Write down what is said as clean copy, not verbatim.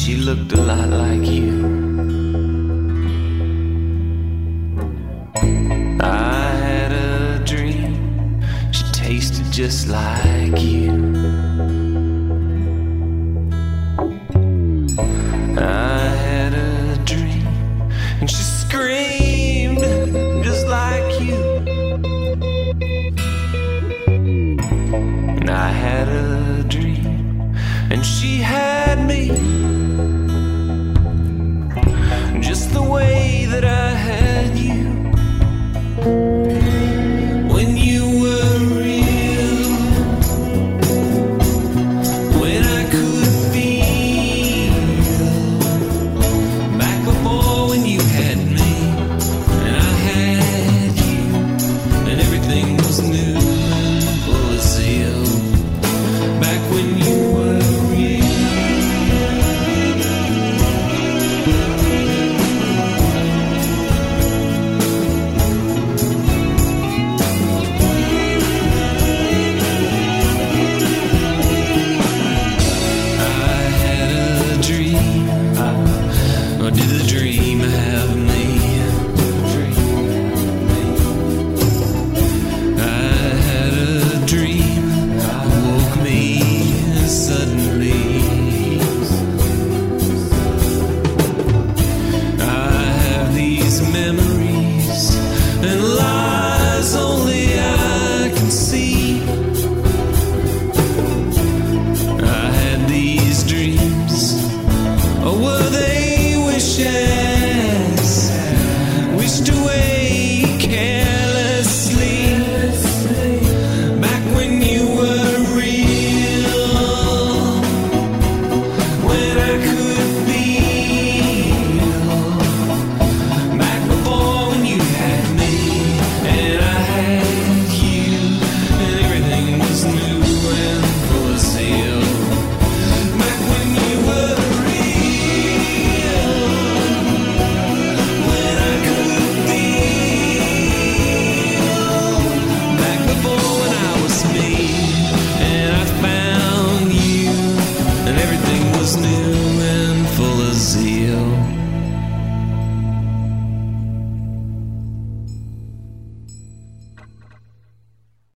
She looked a lot like you. I had a dream. She tasted just like you. I had a dream, and she screamed just like you. And I had a dream, and she had me, just the way that I had you. When you were real, when I could feel, back before when you had me, and I had you, and everything was new and full of zeal. Back when you